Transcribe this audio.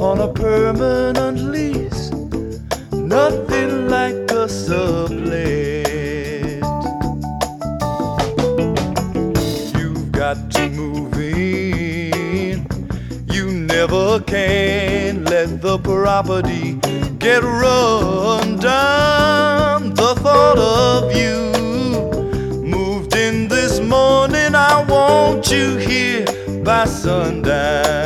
on a permanent lease. Nothing like a sublet. You've got to move in. You never can let the property get run down. The thought of you moved in this morning. I want you here by sundown.